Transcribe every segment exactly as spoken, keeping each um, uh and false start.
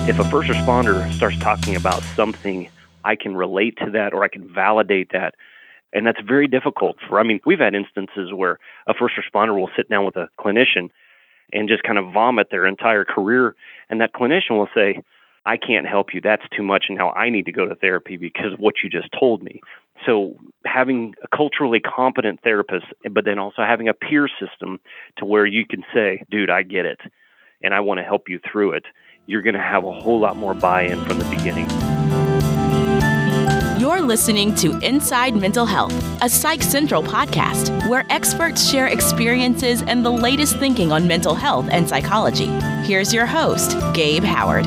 If a first responder starts talking about something, I can relate to that or I can validate that. And that's very difficult for, I mean, we've had instances where a first responder will sit down with a clinician and just kind of vomit their entire career. And that clinician will say, I can't help you. That's too much. And now I need to go to therapy because of what you just told me. So having a culturally competent therapist, but then also having a peer system to where you can say, dude, I get it, and I want to help you through it, you're going to have a whole lot more buy-in from the beginning. You're listening to Inside Mental Health, a Psych Central podcast where experts share experiences and the latest thinking on mental health and psychology. Here's your host, Gabe Howard.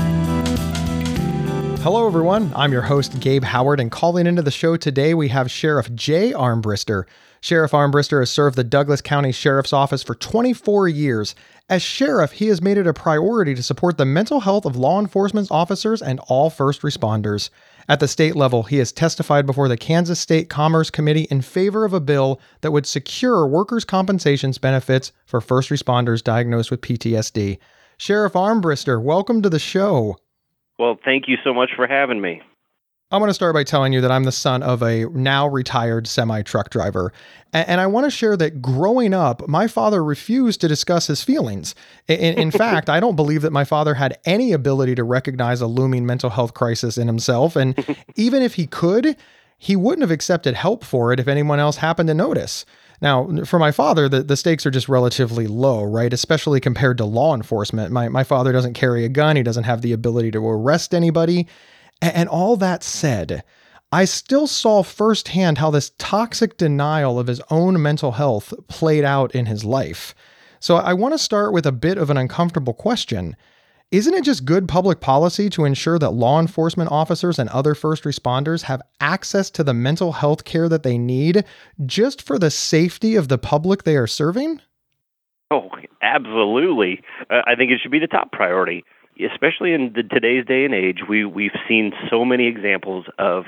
Hello, everyone. I'm your host, Gabe Howard, and calling into the show today, we have Sheriff Jay Armbrister. Sheriff Armbrister has served the Douglas County Sheriff's Office for twenty-four years. As sheriff, he has made it a priority to support the mental health of law enforcement officers and all first responders. At the state level, he has testified before the Kansas State Commerce Committee in favor of a bill that would secure workers' compensation benefits for first responders diagnosed with P T S D. Sheriff Armbrister, welcome to the show. Well, thank you so much for having me. I want to start by telling you that I'm the son of a now retired semi-truck driver. And I want to share that growing up, my father refused to discuss his feelings. In, in fact, I don't believe that my father had any ability to recognize a looming mental health crisis in himself. And even if he could, he wouldn't have accepted help for it if anyone else happened to notice. Now, for my father, the, the stakes are just relatively low, right? Especially compared to law enforcement. My, my father doesn't carry a gun. He doesn't have the ability to arrest anybody. And, and all that said, I still saw firsthand how this toxic denial of his own mental health played out in his life. So I want to start with a bit of an uncomfortable question. Isn't it just good public policy to ensure that law enforcement officers and other first responders have access to the mental health care that they need just for the safety of the public they are serving? Oh, absolutely. Uh, I think it should be the top priority, especially in the, today's day and age. We, we've seen so many examples of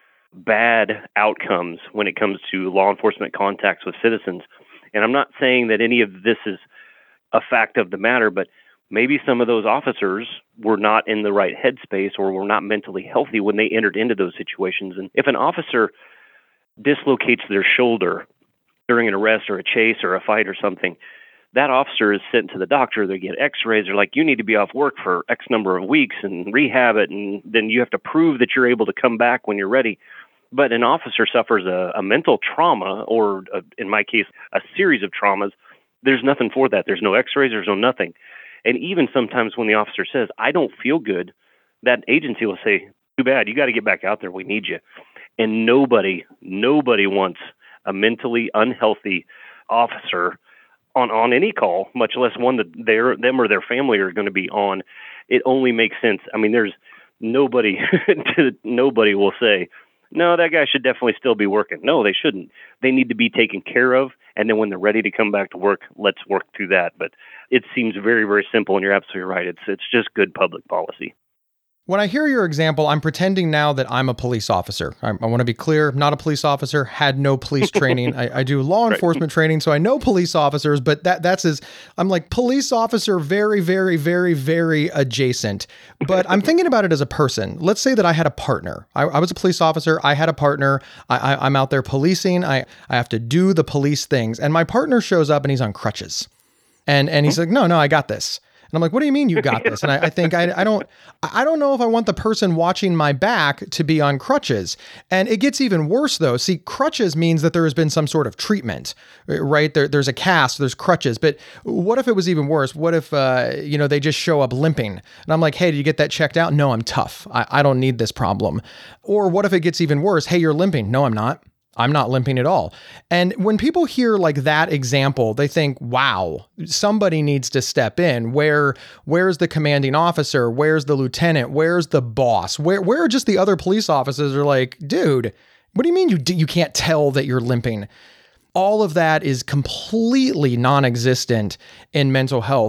bad outcomes when it comes to law enforcement contacts with citizens. And I'm not saying that any of this is a fact of the matter, but maybe some of those officers were not in the right headspace or were not mentally healthy when they entered into those situations. And if an officer dislocates their shoulder during an arrest or a chase or a fight or something, that officer is sent to the doctor. They get x-rays. They're like, you need to be off work for X number of weeks and rehab it. And then you have to prove that you're able to come back when you're ready. But an officer suffers a, a mental trauma or, a, in my case, a series of traumas. There's nothing for that. There's no x-rays. There's no nothing. And even sometimes when the officer says, I don't feel good, that agency will say, too bad, you got to get back out there. We need you. And nobody, nobody wants a mentally unhealthy officer on, on any call, much less one that they're, them or their family are going to be on. It only makes sense. I mean, there's nobody, nobody will say, no, that guy should definitely still be working. No, they shouldn't. They need to be taken care of. And then when they're ready to come back to work, let's work through that. But it seems very, very simple. And you're absolutely right. It's it's just good public policy. When I hear your example, I'm pretending now that I'm a police officer. I, I want to be clear, not a police officer, had no police training. I, I do law enforcement right. training, so I know police officers, but that that's as, I'm like police officer, very, very, very, very adjacent. But I'm thinking about it as a person. Let's say that I had a partner. I, I was a police officer. I had a partner. I, I, I'm out there policing. I, I have to do the police things. And my partner shows up and he's on crutches. And, and he's like, no, no, I got this. And I'm like, what do you mean you got this? And I, I think I, I don't, I don't know if I want the person watching my back to be on crutches. And it gets even worse though. See, crutches means that there has been some sort of treatment, right? There, there's a cast, there's crutches. But what if it was even worse? What if, uh, you know, they just show up limping? And I'm like, hey, did you get that checked out? No, I'm tough. I, I don't need this problem. Or what if it gets even worse? Hey, you're limping. No, I'm not. I'm not limping at all. And when people hear like that example, they think, wow, somebody needs to step in. Where, where's the commanding officer? Where's the lieutenant? Where's the boss? Where, where are just the other police officers are like, dude, what do you mean you, you can't tell that you're limping? All of that is completely non-existent in mental health.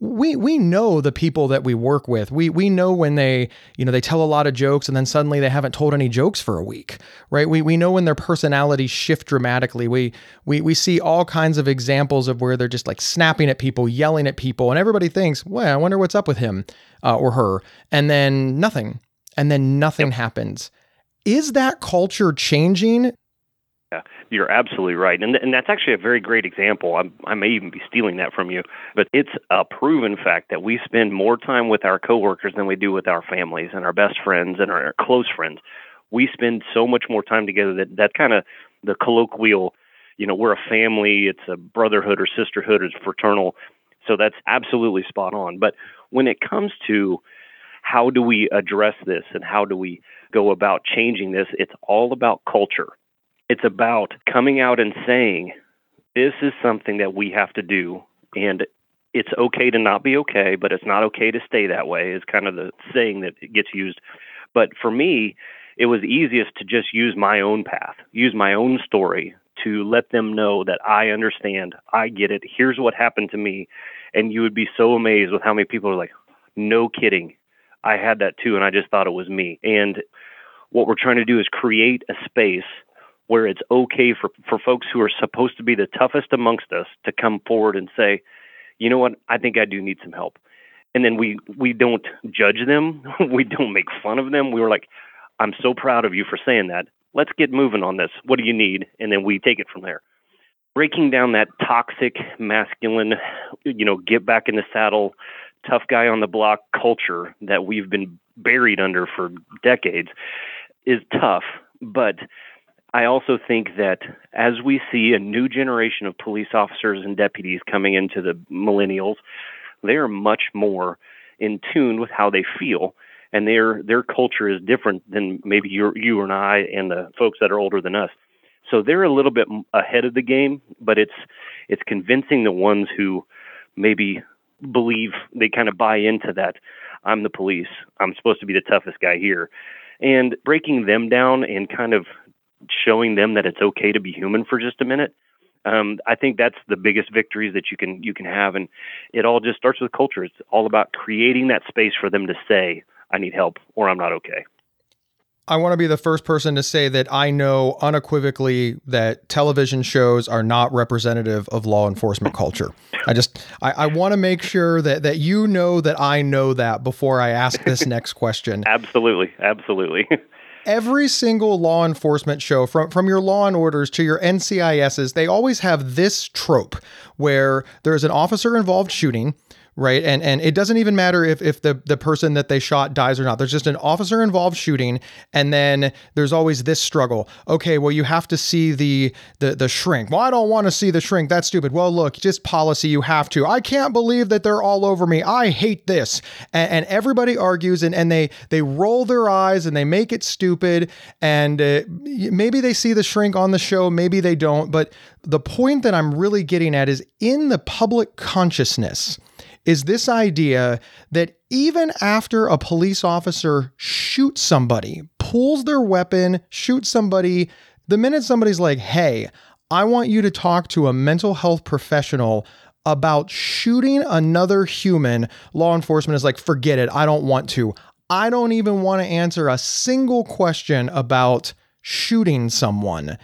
we we know the people that we work with. We we know when they, you know, they tell a lot of jokes and then suddenly they haven't told any jokes for a week, right? We we know when their personalities shift dramatically. We we we see all kinds of examples of where they're just like snapping at people, yelling at people, and everybody thinks, well, I wonder what's up with him uh, or her. And then nothing. And then nothing yep. happens. Is that culture changing? Yeah, you're absolutely right. And and that's actually a very great example. I'm, I may even be stealing that from you, but it's a proven fact that we spend more time with our coworkers than we do with our families and our best friends and our close friends. We spend so much more time together that that kind of the colloquial, you know, we're a family, it's a brotherhood or sisterhood, it's fraternal. So that's absolutely spot on. But when it comes to how do we address this and how do we go about changing this, it's all about culture. It's about coming out and saying, this is something that we have to do, and it's okay to not be okay, but it's not okay to stay that way, is kind of the saying that gets used. But for me, it was easiest to just use my own path, use my own story to let them know that I understand, I get it, here's what happened to me. And you would be so amazed with how many people are like, no kidding, I had that too, and I just thought it was me. And what we're trying to do is create a space where it's okay for, for folks who are supposed to be the toughest amongst us to come forward and say, you know what, I think I do need some help. And then we, we don't judge them. We don't make fun of them. We were like, I'm so proud of you for saying that. Let's get moving on this. What do you need? And then we take it from there. Breaking down that toxic, masculine, you know, get back in the saddle, tough guy on the block culture that we've been buried under for decades is tough. But I also think that as we see a new generation of police officers and deputies coming into the millennials, they are much more in tune with how they feel, and their their culture is different than maybe you you and I and the folks that are older than us. So they're a little bit ahead of the game, but it's it's convincing the ones who maybe believe, they kind of buy into that, I'm the police, I'm supposed to be the toughest guy here, and breaking them down and kind of showing them that it's okay to be human for just a minute. Um, I think that's the biggest victories that you can you can have, and it all just starts with culture. It's all about creating that space for them to say, I need help, or I'm not okay. I want to be the first person to say that I know unequivocally that television shows are not representative of law enforcement culture. I just, I, I want to make sure that, that you know that I know that before I ask this next question. Absolutely. Absolutely. Every single law enforcement show, from, from your Law and Orders to your N C I S's, they always have this trope where there's an officer involved shooting, right? And and it doesn't even matter if if the, the person that they shot dies or not. There's just an officer involved shooting, and then there's always this struggle. Okay, well, you have to see the the the shrink. Well, I don't want to see the shrink. That's stupid. Well, look, just policy, you have to. I can't believe that they're all over me. I hate this. And, and everybody argues, and, and they they roll their eyes, and they make it stupid. And uh, maybe they see the shrink on the show, maybe they don't. But the point that I'm really getting at is in the public consciousness is this idea that even after a police officer shoots somebody, pulls their weapon, shoots somebody, the minute somebody's like, hey, I want you to talk to a mental health professional about shooting another human, law enforcement is like, forget it, I don't want to. I don't even want to answer a single question about shooting someone.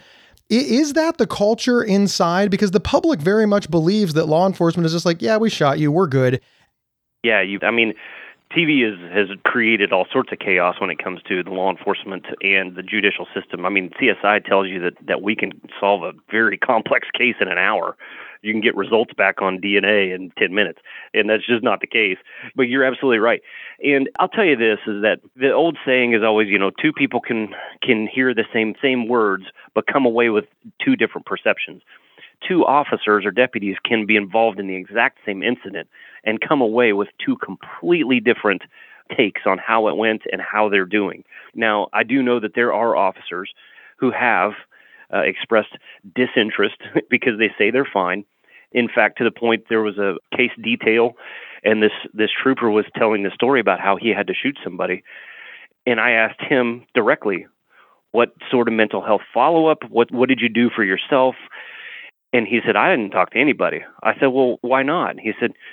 Is that the culture inside? Because the public very much believes that law enforcement is just like, yeah, we shot you, we're good. Yeah, you. I mean, T V is, has created all sorts of chaos when it comes to the law enforcement and the judicial system. I mean, C S I tells you that, that we can solve a very complex case in an hour. You can get results back on D N A in ten minutes, and that's just not the case. But you're absolutely right. And I'll tell you this, is that the old saying is always, you know, two people can can hear the same same words, but come away with two different perceptions. Two officers or deputies can be involved in the exact same incident and come away with two completely different takes on how it went and how they're doing. Now, I do know that there are officers who have uh, expressed disinterest because they say they're fine. In fact, to the point there was a case detail, and this, this trooper was telling the story about how he had to shoot somebody. And I asked him directly, what sort of mental health follow-up? What, what did you do for yourself? And he said, I didn't talk to anybody. I said, well, why not? He said,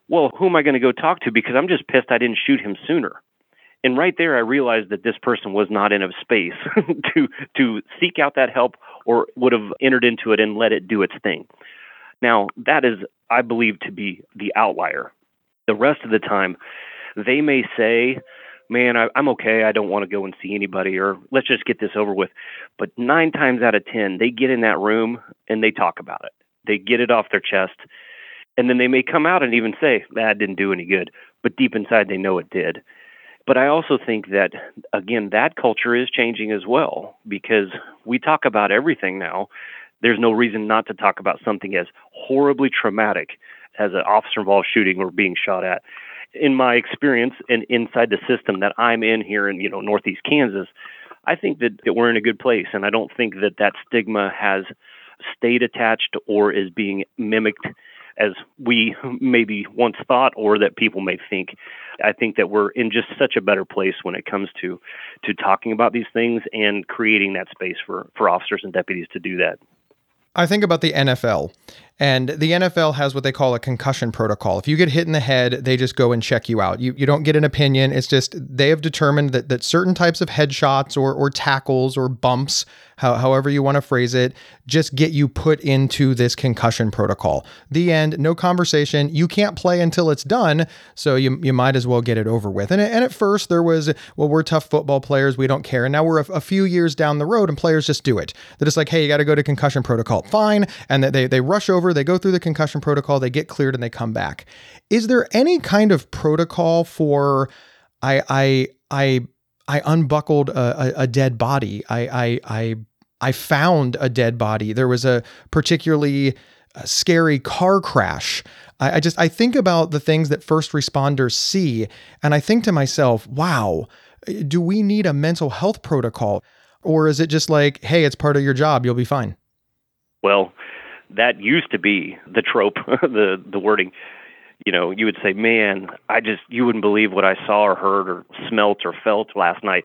well, who am I going to go talk to? Because I'm just pissed I didn't shoot him sooner. And right there, I realized that this person was not in a space to to seek out that help or would have entered into it and let it do its thing. Now, that is, I believe, to be the outlier. The rest of the time, they may say, man, I, I'm okay. I don't want to go and see anybody, or let's just get this over with. But nine times out of ten, they get in that room and they talk about it. They get it off their chest. And then they may come out and even say, that didn't do any good. But deep inside, they know it did. But I also think that, again, that culture is changing as well, because we talk about everything now. There's no reason not to talk about something as horribly traumatic as an officer-involved shooting or being shot at. In my experience and inside the system that I'm in here in, you know, Northeast Kansas, I think that, that we're in a good place. And I don't think that that stigma has stayed attached or is being mimicked as we maybe once thought, or that people may think. I think that we're in just such a better place when it comes to to talking about these things and creating that space for, for officers and deputies to do that. I think about the N F L, and the N F L has what they call a concussion protocol. If you get hit in the head, they just go and check you out. You you don't get an opinion. It's just they have determined that that certain types of headshots or or tackles or bumps, how, however you want to phrase it, just get you put into this concussion protocol. The end, no conversation. You can't play until it's done, so you you might as well get it over with. And, and at first there was, well, we're tough football players, we don't care. And now we're a, a few years down the road and players just do it. They're just like, hey, you got to go to concussion protocol. Fine. And they, they rush over, they go through the concussion protocol, they get cleared and they come back. Is there any kind of protocol for, I, I, I, I unbuckled a, a, a dead body. I, I, I, I found a dead body. There was a particularly scary car crash. I, I just, I think about the things that first responders see, and I think to myself, wow, do we need a mental health protocol? Or is it just like, hey, it's part of your job, you'll be fine? Well, that used to be the trope, the the wording. You know, you would say, man, I just, you wouldn't believe what I saw or heard or smelt or felt last night.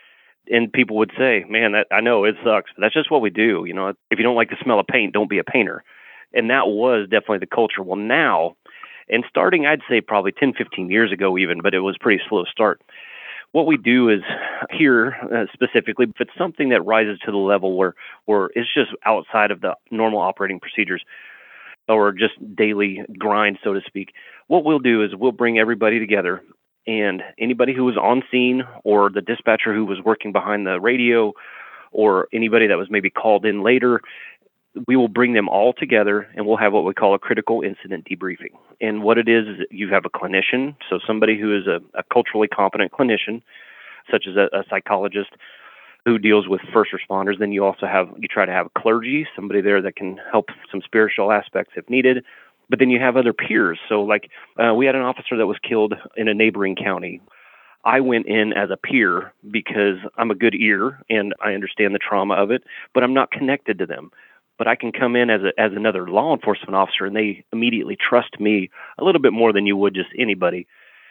And people would say, man, that, I know it sucks, but that's just what we do. You know, if you don't like the smell of paint, don't be a painter. And that was definitely the culture. Well, now, and starting, I'd say probably ten, fifteen years ago even, but it was pretty slow start. What we do is here uh, specifically, if it's something that rises to the level where, where it's just outside of the normal operating procedures or just daily grind, so to speak, what we'll do is we'll bring everybody together, and anybody who was on scene or the dispatcher who was working behind the radio or anybody that was maybe called in later, we will bring them all together and we'll have what we call a critical incident debriefing. And what it is, is you have a clinician, so somebody who is a, a culturally competent clinician, such as a, a psychologist who deals with first responders. Then you also have, you try to have a clergy, somebody there that can help some spiritual aspects if needed. But then you have other peers. So like uh, we had an officer that was killed in a neighboring county. I went in as a peer because I'm a good ear and I understand the trauma of it, but I'm not connected to them. But I can come in as a, as another law enforcement officer, and they immediately trust me a little bit more than you would just anybody.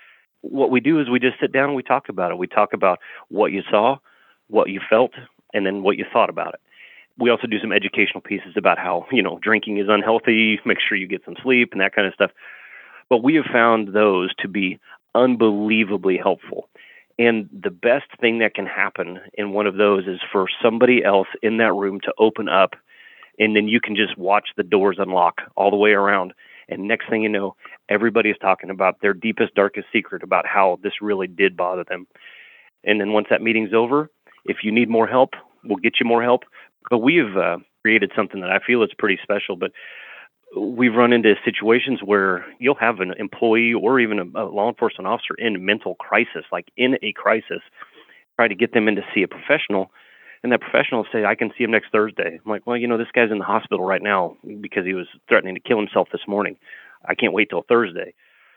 What we do is we just sit down and we talk about it. We talk about what you saw, what you felt, and then what you thought about it. We also do some educational pieces about how, you know, drinking is unhealthy, make sure you get some sleep and that kind of stuff. But we have found those to be unbelievably helpful. And the best thing that can happen in one of those is for somebody else in that room to open up, and then you can just watch the doors unlock all the way around. And next thing you know, everybody is talking about their deepest, darkest secret about how this really did bother them. And then once that meeting's over, if you need more help, we'll get you more help. But we have uh, created something that I feel is pretty special. But we've run into situations where you'll have an employee or even a, a law enforcement officer in mental crisis, like in a crisis, try to get them in to see a professional. And that professional will say, I can see him next Thursday. I'm like, well, you know, this guy's in the hospital right now because he was threatening to kill himself this morning. I can't wait till Thursday.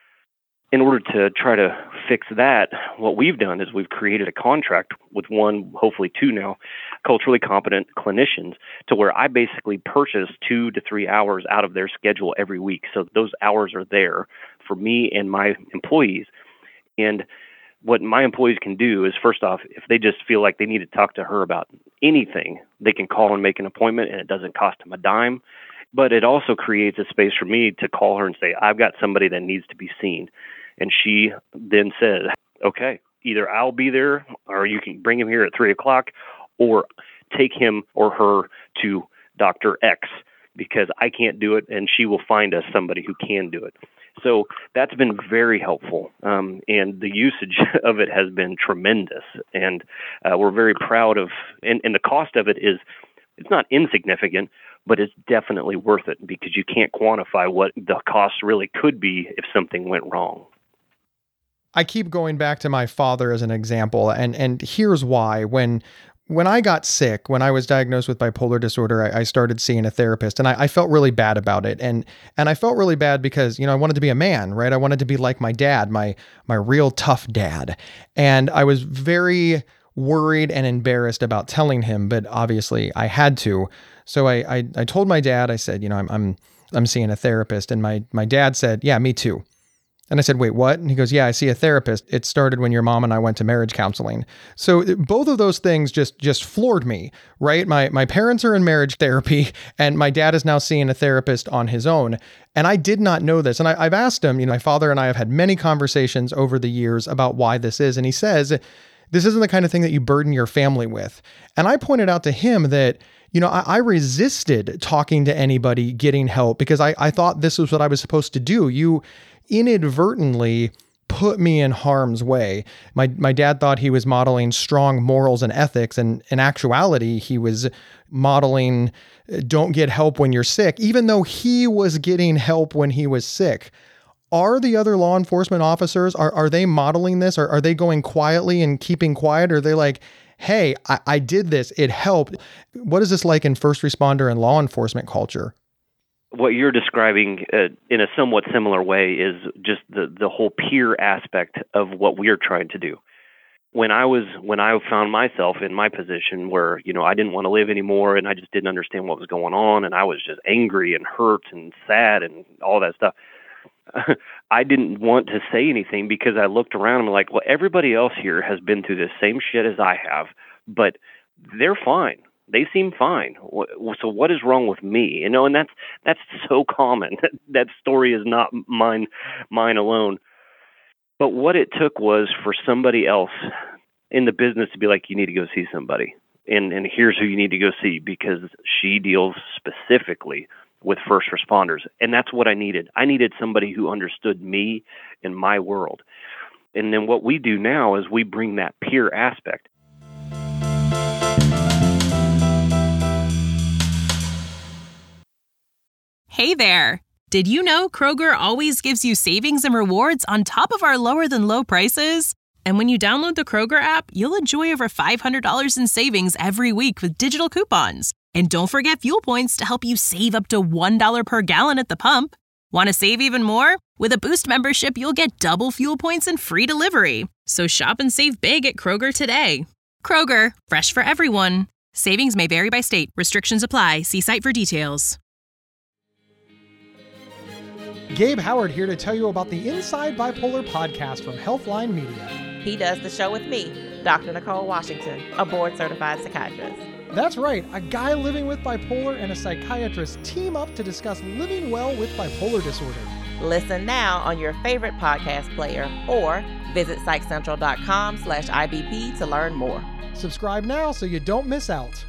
In order to try to fix that, what we've done is we've created a contract with one, hopefully two now, culturally competent clinicians, to where I basically purchase two to three hours out of their schedule every week. So those hours are there for me and my employees. And what my employees can do is, first off, if they just feel like they need to talk to her about anything, they can call and make an appointment, and it doesn't cost them a dime. But it also creates a space for me to call her and say, I've got somebody that needs to be seen. And she then says, okay, either I'll be there or you can bring him here at three o'clock or take him or her to Doctor X because I can't do it and she will find us somebody who can do it. So that's been very helpful, um, and the usage of it has been tremendous, and uh, we're very proud of, and, and the cost of it is, it's not insignificant, but it's definitely worth it because you can't quantify what the cost really could be if something went wrong. I keep going back to my father as an example, and and here's why. When When I got sick, when I was diagnosed with bipolar disorder, I, I started seeing a therapist, and I, I felt really bad about it. And and I felt really bad because, you know, I wanted to be a man, right? I wanted to be like my dad, my my real tough dad. And I was very worried and embarrassed about telling him, but obviously I had to. So I I, I told my dad, I said, you know, I'm I'm I'm seeing a therapist, and my my dad said, yeah, me too. And I said, wait, what? And he goes, yeah, I see a therapist. It started when your mom and I went to marriage counseling. So both of those things just just floored me, right? My my parents are in marriage therapy, and my dad is now seeing a therapist on his own. And I did not know this. And I, I've asked him, you know, my father and I have had many conversations over the years about why this is. And he says, this isn't the kind of thing that you burden your family with. And I pointed out to him that, you know, I, I resisted talking to anybody, getting help, because I, I thought this was what I was supposed to do. You inadvertently put me in harm's way. My my dad thought he was modeling strong morals and ethics, and in actuality, he was modeling don't get help when you're sick, even though he was getting help when he was sick. Are the other law enforcement officers, are, are they modeling this? Or are they going quietly and keeping quiet? Or are they like, hey, I, I did this, it helped? What is this like in first responder and law enforcement culture? What you're describing uh, in a somewhat similar way is just the, the whole peer aspect of what we're trying to do. When I was when I found myself in my position where, you know, I didn't want to live anymore and I just didn't understand what was going on and I was just angry and hurt and sad and all that stuff, I didn't want to say anything because I looked around and I'm like, well, everybody else here has been through the same shit as I have, but they're fine. They seem fine. So what is wrong with me? You know, and that's that's so common. That story is not mine, mine alone. But what it took was for somebody else in the business to be like, you need to go see somebody. And and here's who you need to go see because she deals specifically with first responders. And that's what I needed. I needed somebody who understood me and my world. And then what we do now is we bring that peer aspect. Hey there! Did you know Kroger always gives you savings and rewards on top of our lower-than-low prices? And when you download the Kroger app, you'll enjoy over five hundred dollars in savings every week with digital coupons. And don't forget fuel points to help you save up to one dollar per gallon at the pump. Want to save even more? With a Boost membership, you'll get double fuel points and free delivery. So shop and save big at Kroger today. Kroger, fresh for everyone. Savings may vary by state. Restrictions apply. See site for details. Gabe Howard here to tell you about the Inside Bipolar podcast from Healthline Media. He does the show with me, Doctor Nicole Washington, a board-certified psychiatrist. That's right. A guy living with bipolar and a psychiatrist team up to discuss living well with bipolar disorder. Listen now on your favorite podcast player or visit psychcentral.com slash IBP to learn more. Subscribe now so you don't miss out.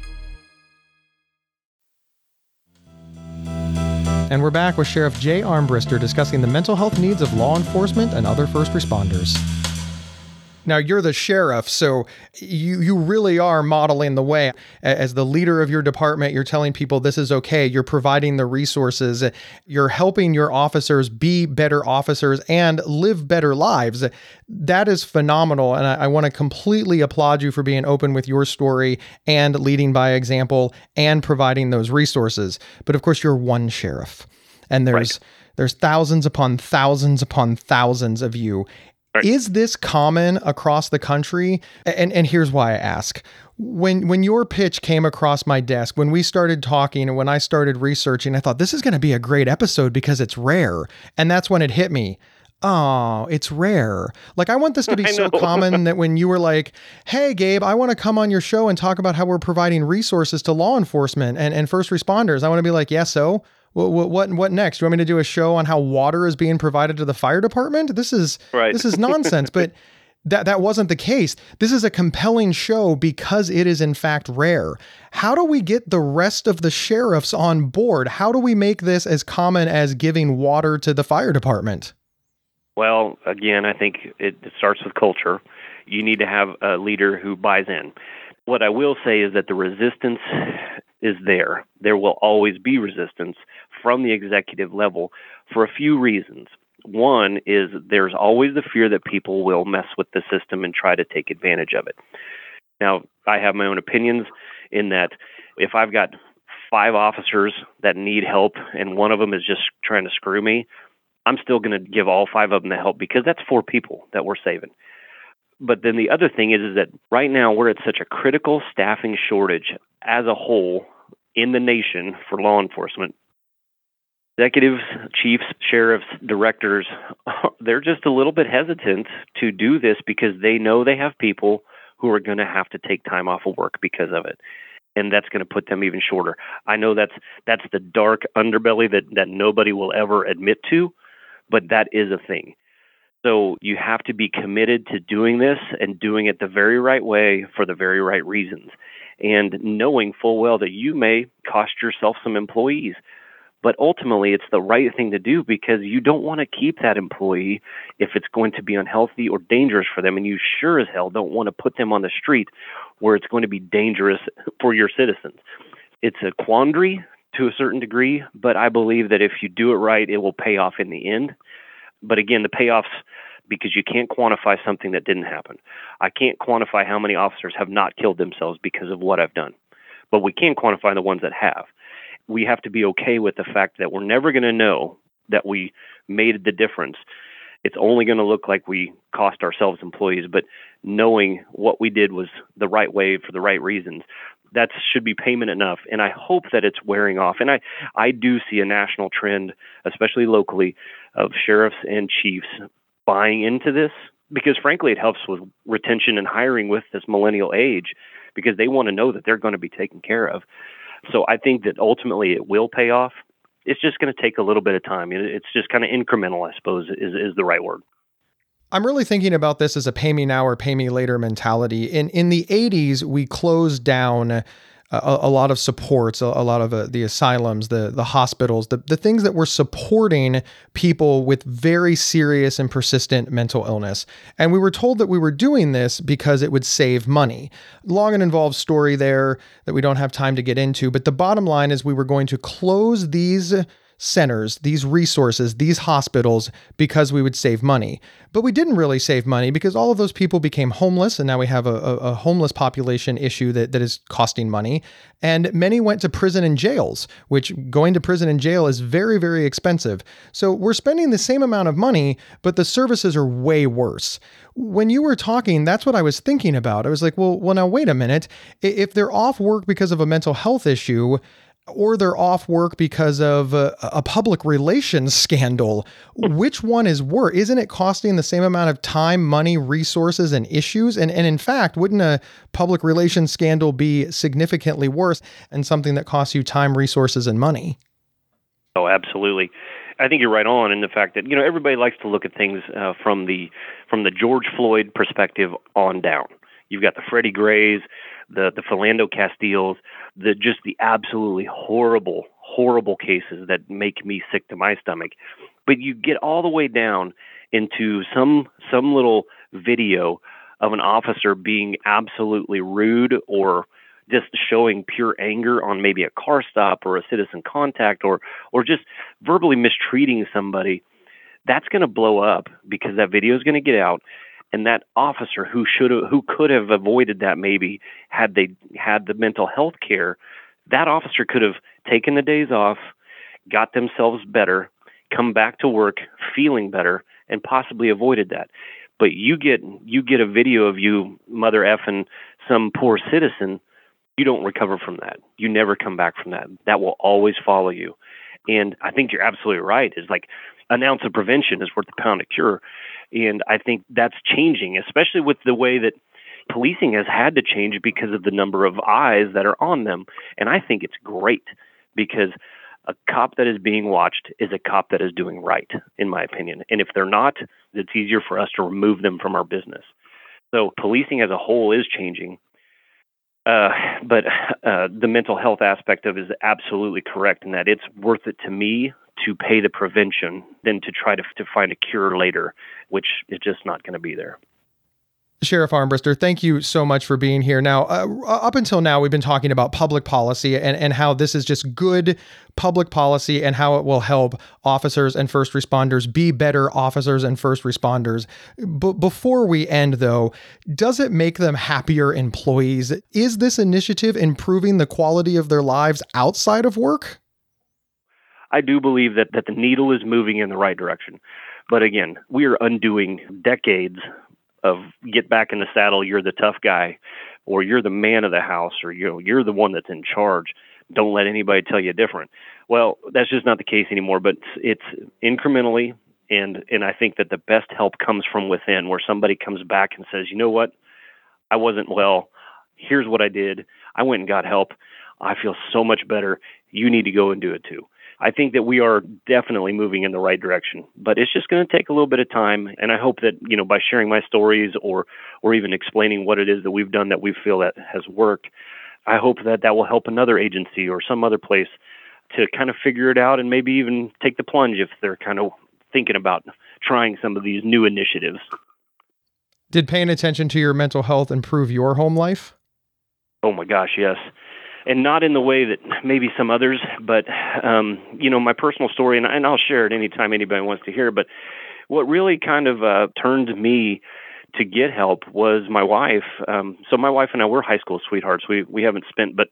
And we're back with Sheriff Jay Armbrister discussing the mental health needs of law enforcement and other first responders. Now, you're the sheriff, so you you really are modeling the way. As the leader of your department, you're telling people this is okay. You're providing the resources. You're helping your officers be better officers and live better lives. That is phenomenal, and I, I want to completely applaud you for being open with your story and leading by example and providing those resources. But of course, you're one sheriff, and there's right. there's thousands upon thousands upon thousands of you. Is this common across the country? And and here's why I ask. When when your pitch came across my desk, when we started talking and when I started researching, I thought this is going to be a great episode because it's rare. And that's when it hit me. Oh, it's rare. Like, I want this to be I so know. common that when you were like, hey, Gabe, I want to come on your show and talk about how we're providing resources to law enforcement and, and first responders. I want to be like, yeah, so what, what, what, what next? Do you want me to do a show on how water is being provided to the fire department? This is, Right. this is nonsense. But that, that wasn't the case. This is a compelling show because it is in fact rare. How do we get the rest of the sheriffs on board? How do we make this as common as giving water to the fire department? Well, again, I think it starts with culture. You need to have a leader who buys in. What I will say is that the resistance is there. There will always be resistance from the executive level for a few reasons. One is there's always the fear that people will mess with the system and try to take advantage of it. Now, I have my own opinions in that if I've got five officers that need help and one of them is just trying to screw me, I'm still going to give all five of them the help because that's four people that we're saving. But then the other thing is, is that right now we're at such a critical staffing shortage as a whole in the nation for law enforcement. Executives, chiefs, sheriffs, directors, they're just a little bit hesitant to do this because they know they have people who are going to have to take time off of work because of it. And that's going to put them even shorter. I know that's that's the dark underbelly that, that nobody will ever admit to, but that is a thing. So you have to be committed to doing this and doing it the very right way for the very right reasons. And knowing full well that you may cost yourself some employees. But ultimately, it's the right thing to do because you don't want to keep that employee if it's going to be unhealthy or dangerous for them. And you sure as hell don't want to put them on the street where it's going to be dangerous for your citizens. It's a quandary to a certain degree, but I believe that if you do it right, it will pay off in the end. But again, the payoffs, because you can't quantify something that didn't happen. I can't quantify how many officers have not killed themselves because of what I've done, but we can quantify the ones that have. We have to be okay with the fact that we're never going to know that we made the difference. It's only going to look like we cost ourselves employees, but knowing what we did was the right way for the right reasons, that should be payment enough. And I hope that it's wearing off. And I, I do see a national trend, especially locally, of sheriffs and chiefs buying into this because, frankly, it helps with retention and hiring with this millennial age because they want to know that they're going to be taken care of. So I think that ultimately it will pay off. It's just going to take a little bit of time. It's just kind of incremental, I suppose, is, is the right word. I'm really thinking about this as a pay me now or pay me later mentality. In in the eighties, we closed down a, a lot of supports, a, a lot of uh, the asylums, the the hospitals, the, the things that were supporting people with very serious and persistent mental illness. And we were told that we were doing this because it would save money. Long and involved story there that we don't have time to get into. But the bottom line is we were going to close these centers, these resources, these hospitals, because we would save money. But we didn't really save money because all of those people became homeless, and now we have a, a, a homeless population issue that, that is costing money. And many went to prison and jails, which going to prison and jail is very, very expensive. So we're spending the same amount of money, but the services are way worse. When you were talking, that's what I was thinking about. I was like, well, well, now wait a minute. If they're off work because of a mental health issue, or they're off work because of a, a public relations scandal, which one is worse? Isn't it costing the same amount of time, money, resources, and issues? And, and in fact, wouldn't a public relations scandal be significantly worse and something that costs you time, resources, and money? Oh, absolutely. I think you're right on in the fact that, you know, everybody likes to look at things uh, from the from the George Floyd perspective on down. You've got the Freddie Grays, the the Philando Castiles, the just the absolutely horrible, horrible cases that make me sick to my stomach. But you get all the way down into some some little video of an officer being absolutely rude or just showing pure anger on maybe a car stop or a citizen contact or or just verbally mistreating somebody. That's going to blow up because that video is going to get out. And that officer who should have, who could have avoided that maybe had they had the mental health care, that officer could have taken the days off, got themselves better, come back to work feeling better, and possibly avoided that. But you get you get a video of you mother effing some poor citizen, you don't recover from that. You never come back from that. That will always follow you. And I think you're absolutely right. It's like an ounce of prevention is worth a pound of cure. And I think that's changing, especially with the way that policing has had to change because of the number of eyes that are on them. And I think it's great because a cop that is being watched is a cop that is doing right, in my opinion. And if they're not, it's easier for us to remove them from our business. So policing as a whole is changing. Uh, but uh, the mental health aspect of it is absolutely correct in that it's worth it to me to pay the prevention than to try to, to find a cure later, which is just not going to be there. Sheriff Armbrister, thank you so much for being here. Now, uh, up until now, we've been talking about public policy and, and how this is just good public policy and how it will help officers and first responders be better officers and first responders. But before we end, though, does it make them happier employees? Is this initiative improving the quality of their lives outside of work? I do believe that, that the needle is moving in the right direction. But again, we are undoing decades of get back in the saddle, you're the tough guy, or you're the man of the house, or you know, you're the one that's in charge. Don't let anybody tell you different. Well, that's just not the case anymore, but it's, it's incrementally, and and I think that the best help comes from within, where somebody comes back and says, you know what, I wasn't well. Here's what I did. I went and got help. I feel so much better. You need to go and do it too. I think that we are definitely moving in the right direction, but it's just going to take a little bit of time. And I hope that, you know, by sharing my stories or, or even explaining what it is that we've done that we feel that has worked, I hope that that will help another agency or some other place to kind of figure it out and maybe even take the plunge if they're kind of thinking about trying some of these new initiatives. Did paying attention to your mental health improve your home life? Oh my gosh, yes. And not in the way that maybe some others, but, um, you know, my personal story, and, and I'll share it anytime anybody wants to hear it, but what really kind of uh, turned me to get help was my wife. Um, so my wife and I were high school sweethearts. We we haven't spent but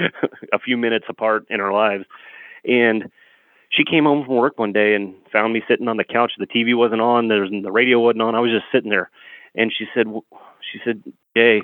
a few minutes apart in our lives. And she came home from work one day and found me sitting on the couch. The T V wasn't on. There was, the radio wasn't on. I was just sitting there. And she said, she said, Jay,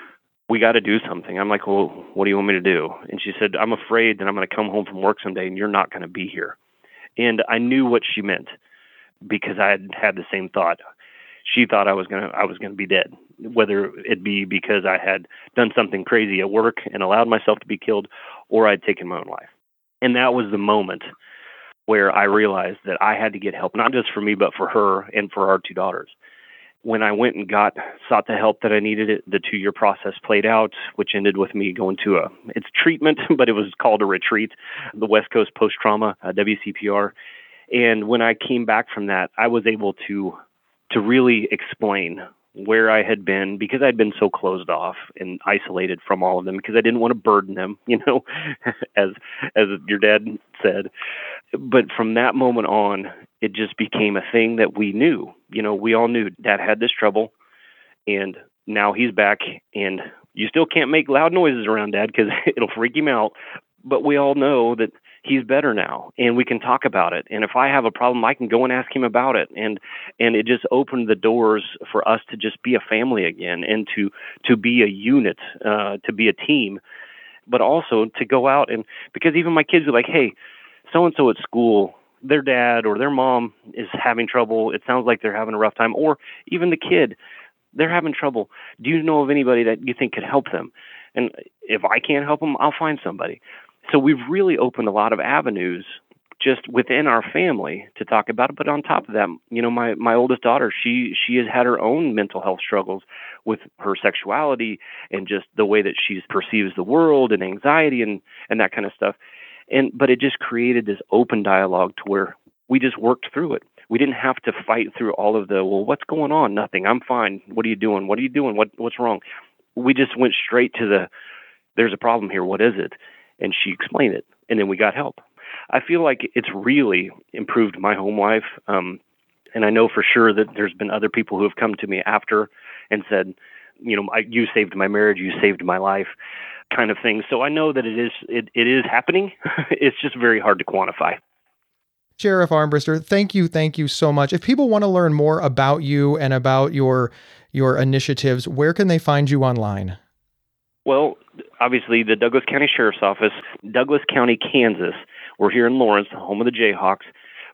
we got to do something. I'm like, well, what do you want me to do? And she said, I'm afraid that I'm going to come home from work someday and you're not going to be here. And I knew what she meant because I had had the same thought. She thought I was going to, I was going to be dead, whether it be because I had done something crazy at work and allowed myself to be killed, or I'd taken my own life. And that was the moment where I realized that I had to get help, not just for me, but for her and for our two daughters. When I went and got, sought the help that I needed, it, the two-year process played out, which ended with me going to a, it's treatment, but it was called a retreat, the West Coast Post-Trauma, uh, W C P R. And when I came back from that, I was able to, to really explain where I had been, because I'd been so closed off and isolated from all of them, because I didn't want to burden them, you know, as, as your dad said. But from that moment on, it just became a thing that we knew. You know, we all knew Dad had this trouble, and now he's back, and you still can't make loud noises around Dad because it'll freak him out. But we all know that he's better now, and we can talk about it. And if I have a problem, I can go and ask him about it. And and it just opened the doors for us to just be a family again, and to to be a unit, uh, to be a team, but also to go out and, because even my kids are like, hey, so-and-so at school, their dad or their mom is having trouble. It sounds like they're having a rough time. Or even the kid, they're having trouble. Do you know of anybody that you think could help them? And if I can't help them, I'll find somebody. So we've really opened a lot of avenues just within our family to talk about it. But on top of that, you know, my, my oldest daughter, she she has had her own mental health struggles with her sexuality and just the way that she perceives the world and anxiety and, and that kind of stuff. And but it just created this open dialogue to where we just worked through it. We didn't have to fight through all of the, well, what's going on? Nothing. I'm fine. What are you doing? What are you doing? What what's wrong? We just went straight to the, there's a problem here. What is it? And she explained it, and then we got help. I feel like it's really improved my home life. Um, and I know for sure that there's been other people who have come to me after and said, you know, I, you saved my marriage, you saved my life, kind of thing. So I know that it is it, it is happening. It's just very hard to quantify. Sheriff Armbrister, thank you, thank you so much. If people want to learn more about you and about your your initiatives, where can they find you online? Well, obviously, the Douglas County Sheriff's Office, Douglas County, Kansas. We're here in Lawrence, home of the Jayhawks.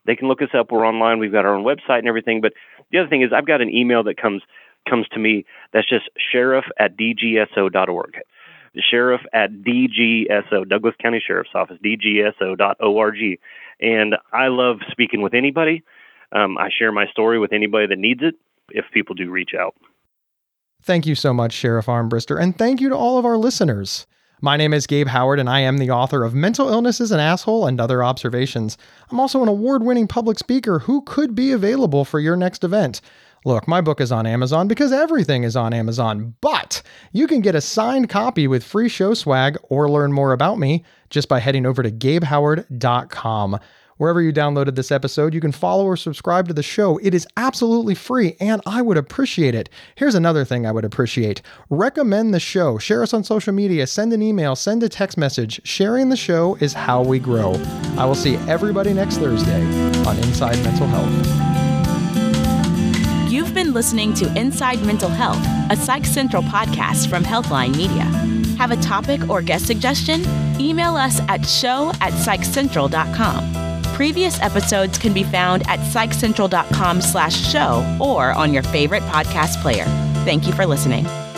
they can look us up. We're online. We've got our own website and everything. But the other thing is I've got an email that comes comes to me that's just sheriff at d g s o dot org. Sheriff at D G S O, Douglas County Sheriff's Office, D G S O dot org. And I love speaking with anybody. Um, I share my story with anybody that needs it if people do reach out. Thank you so much, Sheriff Armbrister, and thank you to all of our listeners. My name is Gabe Howard, and I am the author of Mental Illness is an Asshole and Other Observations. I'm also an award-winning public speaker who could be available for your next event. Look, my book is on Amazon because everything is on Amazon, but you can get a signed copy with free show swag or learn more about me just by heading over to gabe howard dot com. Wherever you downloaded this episode, you can follow or subscribe to the show. It is absolutely free, and I would appreciate it. Here's another thing I would appreciate. Recommend the show. Share us on social media. Send an email. Send a text message. Sharing the show is how we grow. I will see everybody next Thursday on Inside Mental Health. You've been listening to Inside Mental Health, a Psych Central podcast from Healthline Media. Have a topic or guest suggestion? Email us at show at psych central dot com. Previous episodes can be found at psych central dot com slash show or on your favorite podcast player. Thank you for listening.